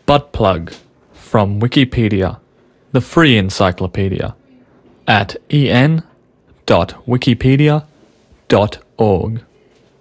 Butt plug from Wikipedia, the free encyclopedia, at en.wikipedia.org.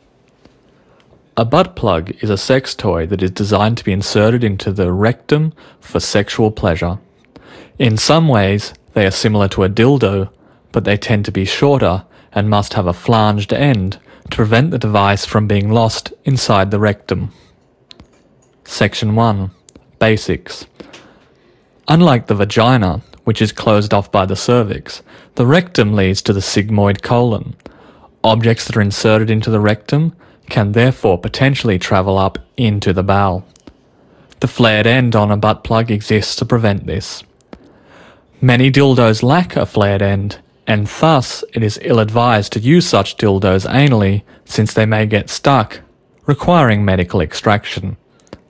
A butt plug is a sex toy that is designed to be inserted into the rectum for sexual pleasure. In some ways, they are similar to a dildo, but they tend to be shorter and must have a flanged end to prevent the device from being lost inside the rectum. Section 1. Basics. Unlike the vagina, which is closed off by the cervix, the rectum leads to the sigmoid colon. Objects that are inserted into the rectum can therefore potentially travel up into the bowel. The flared end on a butt plug exists to prevent this. Many dildos lack a flared end, and thus it is ill-advised to use such dildos anally since they may get stuck, requiring medical extraction.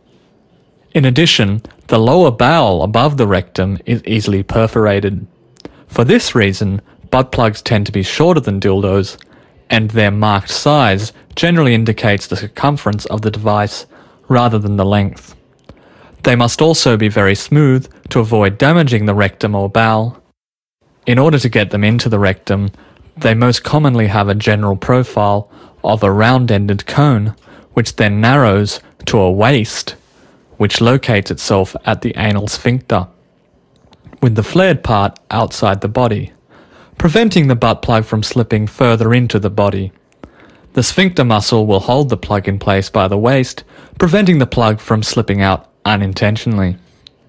In addition, the lower bowel above the rectum is easily perforated. For this reason, butt plugs tend to be shorter than dildos, and their marked size generally indicates the circumference of the device rather than the length. They must also be very smooth to avoid damaging the rectum or bowel. In order to get them into the rectum, they most commonly have a general profile of a round-ended cone, which then narrows to a waist, which locates itself at the anal sphincter, with the flared part outside the body, preventing the butt plug from slipping further into the body. The sphincter muscle will hold the plug in place by the waist, preventing the plug from slipping out unintentionally.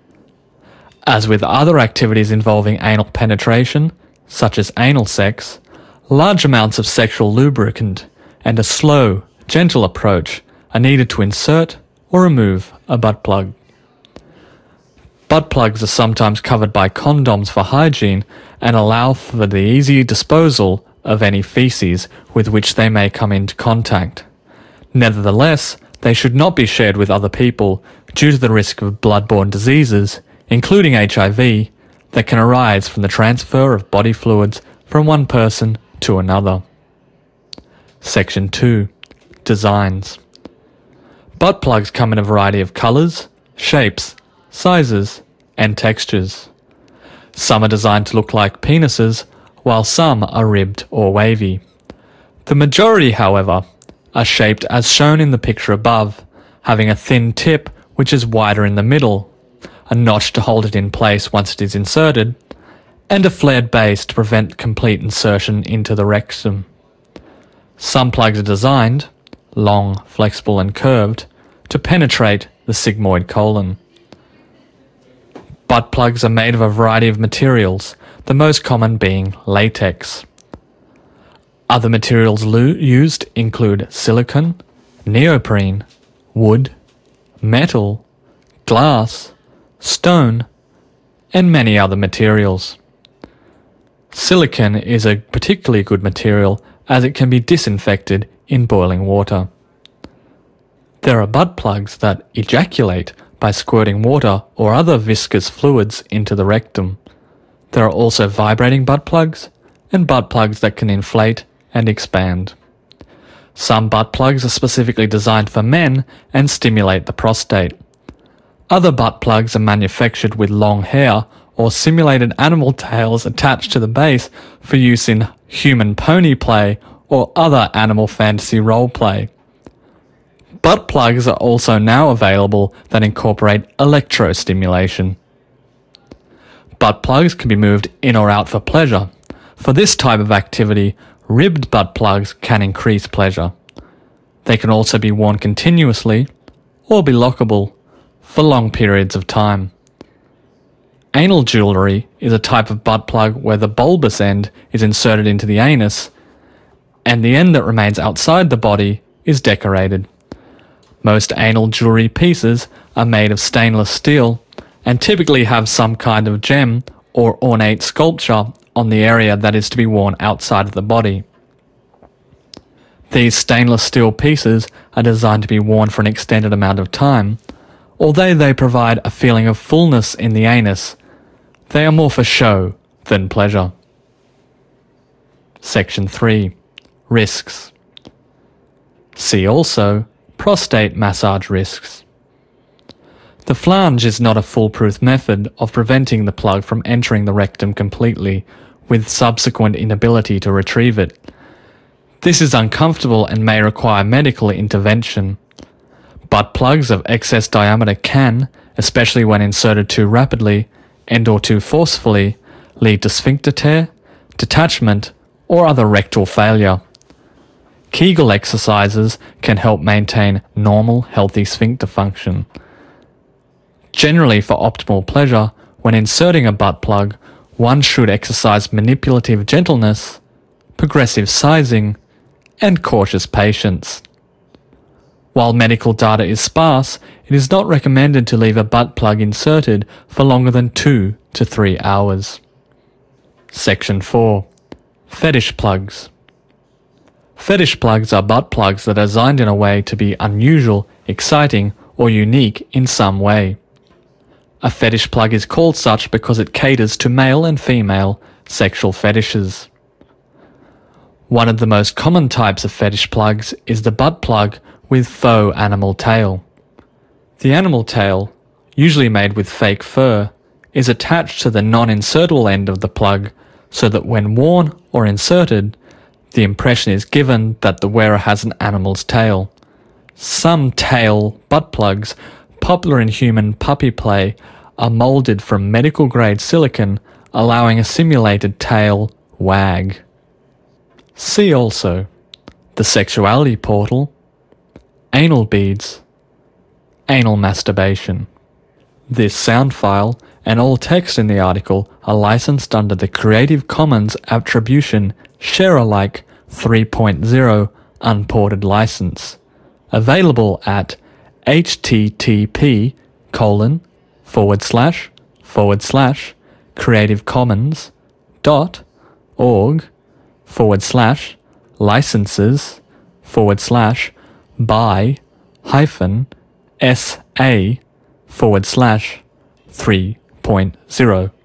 As with other activities involving anal penetration, such as anal sex, large amounts of sexual lubricant and a slow, gentle approach are needed to insert or remove a butt plug. Butt plugs are sometimes covered by condoms for hygiene and allow for the easy disposal of any feces with which they may come into contact. Nevertheless, they should not be shared with other people due to the risk of blood-borne diseases, including HIV, that can arise from the transfer of body fluids from one person to another. Section 2. Designs. Butt plugs come in a variety of colours, shapes, sizes, and textures. Some are designed to look like penises, while some are ribbed or wavy. The majority, however, are shaped as shown in the picture above, having a thin tip which is wider in the middle, a notch to hold it in place once it is inserted, and a flared base to prevent complete insertion into the rectum. Some plugs are designed, long, flexible and curved, to penetrate the sigmoid colon. Butt plugs are made of a variety of materials, the most common being latex. Other materials used include silicone, neoprene, wood, metal, glass, stone, and many other materials. Silicone is a particularly good material as it can be disinfected in boiling water. There are butt plugs that ejaculate by squirting water or other viscous fluids into the rectum. There are also vibrating butt plugs and butt plugs that can inflate and expand. Some butt plugs are specifically designed for men and stimulate the prostate. Other butt plugs are manufactured with long hair or simulated animal tails attached to the base for use in human pony play or other animal fantasy role play. Butt plugs are also now available that incorporate electrostimulation. Butt plugs can be moved in or out for pleasure. For this type of activity, ribbed butt plugs can increase pleasure. They can also be worn continuously or be lockable for long periods of time. Anal jewellery is a type of butt plug where the bulbous end is inserted into the anus and the end that remains outside the body is decorated. Most anal jewellery pieces are made of stainless steel and typically have some kind of gem or ornate sculpture on the area that is to be worn outside of the body. These stainless steel pieces are designed to be worn for an extended amount of time. Although they provide a feeling of fullness in the anus, they are more for show than pleasure. Section 3. Risks. See also prostate massage risks. The flange is not a foolproof method of preventing the plug from entering the rectum completely, with subsequent inability to retrieve it. This is uncomfortable and may require medical intervention. Butt plugs of excess diameter can, especially when inserted too rapidly and/or too forcefully, lead to sphincter tear, detachment, or other rectal failure. Kegel exercises can help maintain normal, healthy sphincter function. Generally, for optimal pleasure, when inserting a butt plug, one should exercise manipulative gentleness, progressive sizing, and cautious patience. While medical data is sparse, it is not recommended to leave a butt plug inserted for longer than 2 to 3 hours. Section 4. Fetish plugs. Fetish plugs are butt plugs that are designed in a way to be unusual, exciting, or unique in some way. A fetish plug is called such because it caters to male and female sexual fetishes. One of the most common types of fetish plugs is the butt plug with faux animal tail. The animal tail, usually made with fake fur, is attached to the non-insertable end of the plug so that when worn or inserted, the impression is given that the wearer has an animal's tail. Some tail butt plugs, popular in human puppy play, are molded from medical-grade silicone, allowing a simulated tail wag. See also the sexuality portal, anal beads, anal masturbation. This sound file and all text in the article are licensed under the Creative Commons Attribution Share-alike 3.0 unported license, available at http://creativecommons.org/licenses/by-SA/3.0.